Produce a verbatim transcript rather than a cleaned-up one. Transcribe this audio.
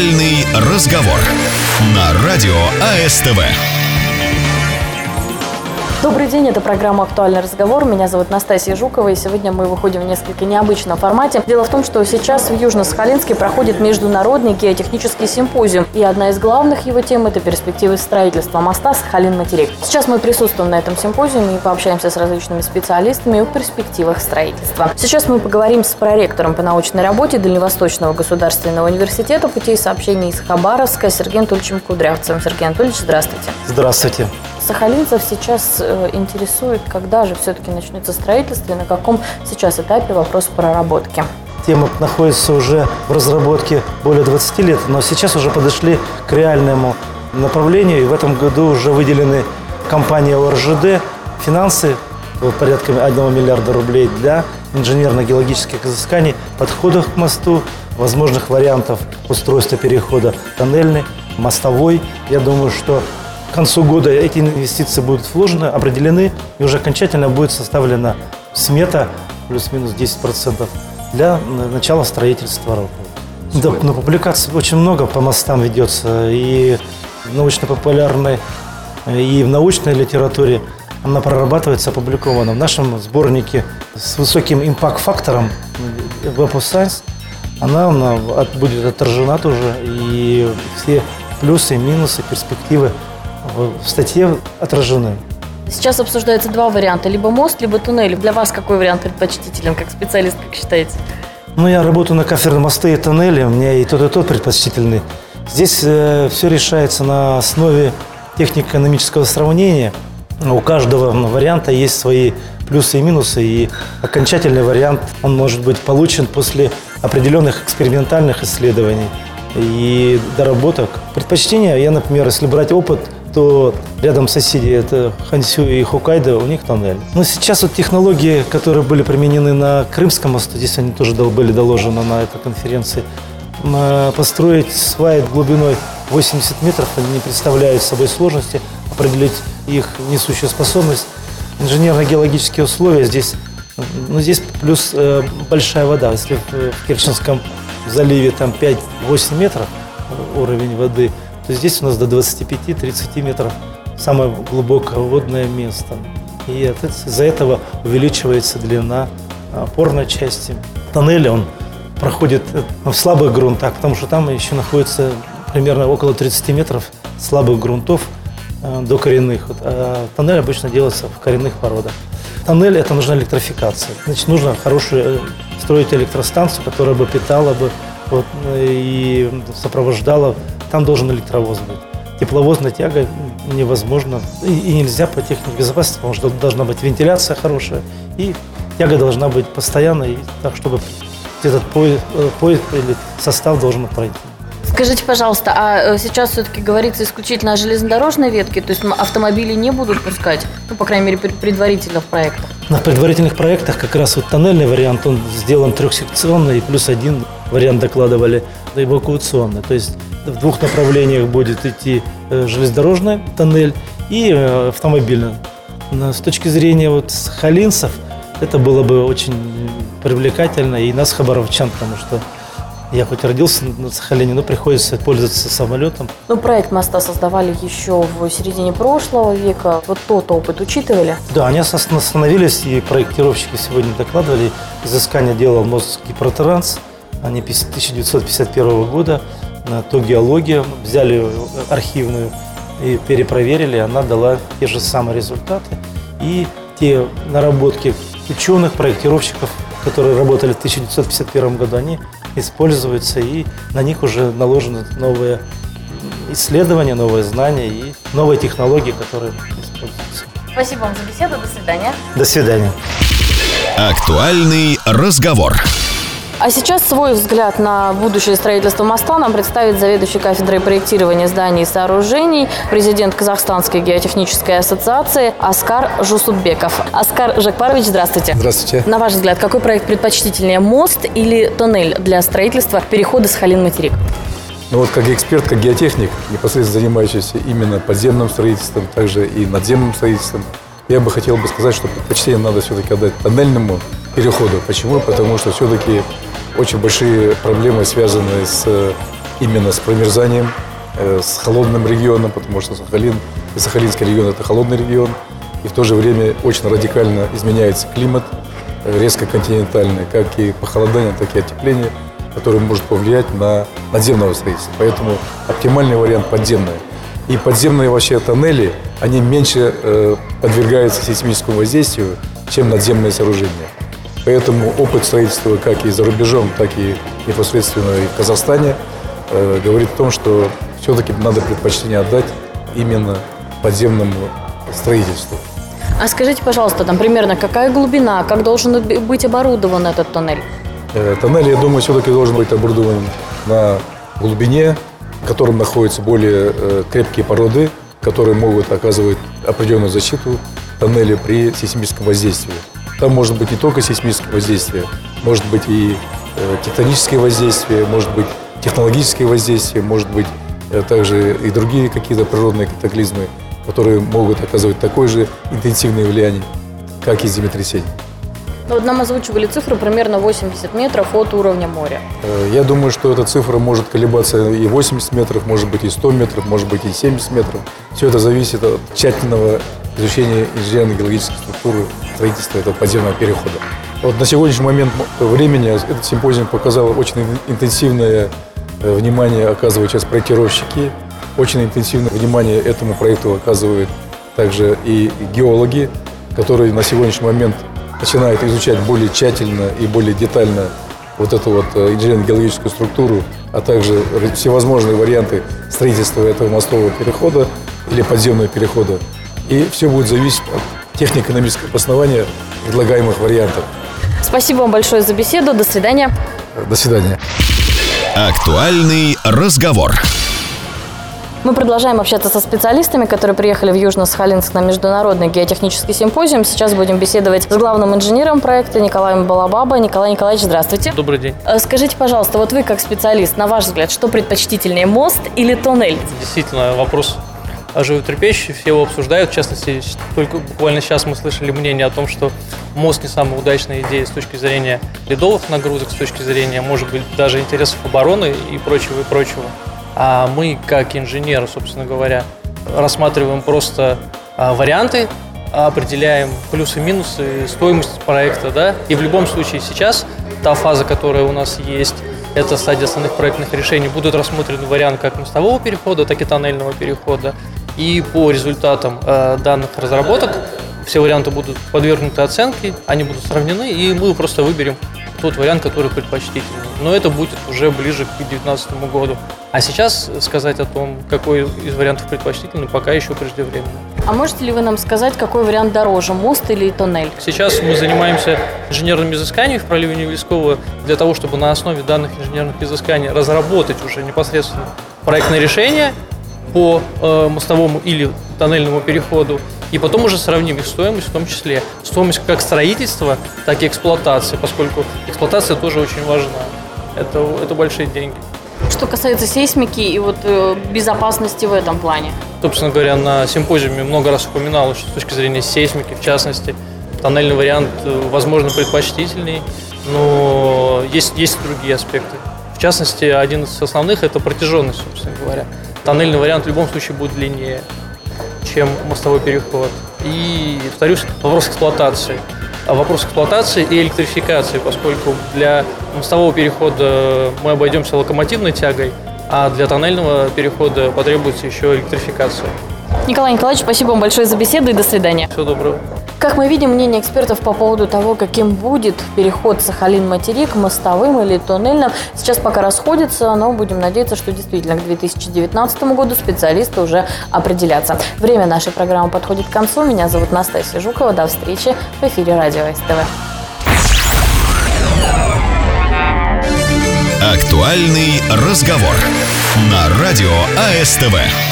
Актуальный разговор на радио АСТВ. Добрый день, это программа «Актуальный разговор». Меня зовут Настасья Жукова, и сегодня мы выходим в несколько необычном формате. Дело в том, что сейчас в Южно-Сахалинске проходит международный геотехнический симпозиум, и одна из главных его тем – это перспективы строительства моста Сахалин-Материк. Сейчас мы присутствуем на этом симпозиуме и пообщаемся с различными специалистами о перспективах строительства. Сейчас мы поговорим с проректором по научной работе Дальневосточного государственного университета путей сообщения из Хабаровска Сергеем Анатольевичем Кудрявцевым. Сергей Анатольевич, здравствуйте. Здравствуйте. Сахалинцев сейчас э, интересует, когда же все-таки начнется строительство и на каком сейчас этапе вопрос проработки. Тема находится уже в разработке более двадцати лет, но сейчас уже подошли к реальному направлению, и в этом году уже выделены компанией О Р Ж Д финансы порядка одного миллиарда рублей для инженерно-геологических изысканий подходов к мосту, возможных вариантов устройства перехода тоннельный, мостовой. Я думаю, что к концу года эти инвестиции будут вложены, определены, и уже окончательно будет составлена смета плюс-минус десять процентов для начала строительства работы. Да, но публикаций очень много по мостам ведется, и в научно-популярной, и в научной литературе она прорабатывается, опубликована в нашем сборнике с высоким импакт-фактором Web of Science. Она, она будет отражена тоже, и все плюсы, минусы, перспективы в статье отражены. Сейчас обсуждаются два варианта: либо мост, либо туннель. Для вас какой вариант предпочтителен, как специалист, как считаете? Ну, я работаю на кафедре мосты и тоннели, у меня и тот, и тот предпочтительный. Здесь э, все решается на основе технико-экономического сравнения. У каждого варианта есть свои плюсы и минусы, и окончательный вариант, он может быть получен после определенных экспериментальных исследований и доработок. Предпочтение, я, например, если брать опыт, то рядом соседи, это Хансю и Хоккайдо, у них тоннель. Но сейчас вот технологии, которые были применены на Крымском мосту, здесь они тоже были доложены на этой конференции, построить сваи глубиной восемьдесят метров, они не представляют собой сложности, определить их несущую способность. Инженерно-геологические условия здесь, ну, здесь плюс э, большая вода. Если в, в Керченском заливе там пять-восемь метров уровень воды, то здесь у нас до двадцати пяти — тридцати метров самое глубокое водное место. И из-за этого увеличивается длина опорной части. Тоннель он проходит в слабых грунтах, потому что там еще находится примерно около тридцати метров слабых грунтов до коренных. А тоннель обычно делается в коренных породах. Тоннель – это нужна электрификация. Значит, нужно хорошую строить электростанцию, которая бы питала бы вот, и сопровождала. Там должен электровоз быть. Тепловозная тяга невозможно и, и нельзя по технике безопасности, потому что должна быть вентиляция хорошая, и тяга должна быть постоянной, так, чтобы этот поезд, поезд или состав должен пройти. Скажите, пожалуйста, а сейчас все-таки говорится исключительно о железнодорожной ветке, то есть автомобили не будут пускать, ну, по крайней мере, предварительно в проектах? На предварительных проектах как раз вот тоннельный вариант, он сделан трехсекционный, и плюс один вариант докладывали эвакуационный. То есть в двух направлениях будет идти железнодорожный тоннель и автомобильный. С точки зрения вот сахалинцев, это было бы очень привлекательно, и нас, хабаровчан, потому что я хоть родился на Сахалине, но приходится пользоваться самолетом. Ну, проект моста создавали еще в середине прошлого века. Вот тот опыт учитывали? Да, они остановились, и проектировщики сегодня докладывали. Изыскание делал Московский Протранс. Они тысяча девятьсот пятьдесят первого года, то геологию взяли архивную и перепроверили. Она дала те же самые результаты. И те наработки ученых, проектировщиков, которые работали в тысяча девятьсот пятьдесят первом году, они используются, и на них уже наложены новые исследования, новые знания и новые технологии, которые используются. Спасибо вам за беседу. До свидания. До свидания. Актуальный разговор. А сейчас свой взгляд на будущее строительства моста нам представит заведующий кафедрой проектирования зданий и сооружений, президент Казахстанской геотехнической ассоциации Аскар Жусупбеков. Аскар Жакпарович, здравствуйте. Здравствуйте. На ваш взгляд, какой проект предпочтительнее, мост или тоннель для строительства перехода Сахалин-Материк? Ну вот как эксперт, как геотехник, непосредственно занимающийся именно подземным строительством, также и надземным строительством, я бы хотел бы сказать, что предпочтение надо все-таки отдать тоннельному переходу. Почему? Потому что все-таки очень большие проблемы, связанные с именно с промерзанием, с холодным регионом, потому что Сахалин и Сахалинский регион – это холодный регион. И в то же время очень радикально изменяется климат, резко континентальный, как и похолодание, так и оттепление, которое может повлиять на надземное строительство. Поэтому оптимальный вариант подземный. И подземные вообще тоннели, они меньше э, подвергаются сейсмическому воздействию, чем надземные сооружения. Поэтому опыт строительства как и за рубежом, так и непосредственно и в Казахстане э, говорит о том, что все-таки надо предпочтение отдать именно подземному строительству. А скажите, пожалуйста, там примерно какая глубина, как должен быть оборудован этот тоннель? Э, тоннель, я думаю, все-таки должен быть оборудован на глубине, в котором находятся более э, крепкие породы, которые могут оказывать определенную защиту тоннеля при сейсмическом воздействии. Там может быть не только сейсмическое воздействие, может быть и э, тектоническое воздействие, может быть технологическое воздействие, может быть э, также и другие какие-то природные катаклизмы, которые могут оказывать такое же интенсивное влияние, как и землетрясение. Ну, вот нам озвучивали цифру примерно восемьдесят метров от уровня моря. Я думаю, что эта цифра может колебаться и восемьдесят метров, может быть и сто метров, может быть и семьдесят метров. Все это зависит от тщательного изучения инженерно-геологической структуры строительства этого подземного перехода. Вот на сегодняшний момент времени этот симпозиум показал очень интенсивное внимание оказывают сейчас проектировщики, очень интенсивное внимание этому проекту оказывают также и геологи, которые на сегодняшний момент начинают изучать более тщательно и более детально вот эту вот инженерно-геологическую структуру, а также всевозможные варианты строительства этого мостового перехода или подземного перехода. И все будет зависеть от технико-экономического обоснования предлагаемых вариантов. Спасибо вам большое за беседу. До свидания. До свидания. Актуальный разговор. Мы продолжаем общаться со специалистами, которые приехали в Южно-Сахалинск на международный геотехнический симпозиум. Сейчас будем беседовать с главным инженером проекта Николаем Балабаба. Николай Николаевич, здравствуйте. Добрый день. Скажите, пожалуйста, вот вы как специалист, на ваш взгляд, что предпочтительнее, мост или тоннель? Действительно, вопрос животрепещущий, все его обсуждают. В частности, только буквально сейчас мы слышали мнение о том, что мост не самая удачная идея с точки зрения ледовых нагрузок, с точки зрения, может быть, даже интересов обороны и прочего, и прочего. А мы, как инженеры, собственно говоря, рассматриваем просто а, варианты, определяем плюсы и минусы, стоимость проекта, да, и в любом случае сейчас та фаза, которая у нас есть, это стадия основных проектных решений, будут рассмотрены варианты как мостового перехода, так и тоннельного перехода, и по результатам э, данных разработок все варианты будут подвергнуты оценке, они будут сравнены, и мы просто выберем тот вариант, который предпочтительный. Но это будет уже ближе к две тысячи девятнадцатому году. А сейчас сказать о том, какой из вариантов предпочтительный, пока еще преждевременно. А можете ли вы нам сказать, какой вариант дороже, мост или тоннель? Сейчас мы занимаемся инженерными изысканиями в проливе Невельского для того, чтобы на основе данных инженерных изысканий разработать уже непосредственно проектное решение по э, мостовому или тоннельному переходу. И потом уже сравним их стоимость, в том числе стоимость как строительства, так и эксплуатации, поскольку эксплуатация тоже очень важна. Это, это большие деньги. Что касается сейсмики и вот э, безопасности в этом плане? Собственно говоря, на симпозиуме много раз упоминалось, что с точки зрения сейсмики, в частности, тоннельный вариант, возможно, предпочтительней, но есть, есть и другие аспекты. В частности, один из основных – это протяженность, собственно говоря. Тоннельный вариант в любом случае будет длиннее, чем мостовой переход. И, повторюсь, вопрос эксплуатации. А вопрос эксплуатации и электрификации, поскольку для мостового перехода мы обойдемся локомотивной тягой, а для тоннельного перехода потребуется еще электрификация. Николай Николаевич, спасибо вам большое за беседу и до свидания. Всего доброго. Как мы видим, мнение экспертов по поводу того, каким будет переход Сахалин-материк, мостовым или тоннельным, сейчас пока расходятся, но будем надеяться, что действительно к две тысячи девятнадцатому году специалисты уже определятся. Время нашей программы подходит к концу. Меня зовут Настасья Жукова. До встречи в эфире радио СТВ. Актуальный разговор на радио АСТВ.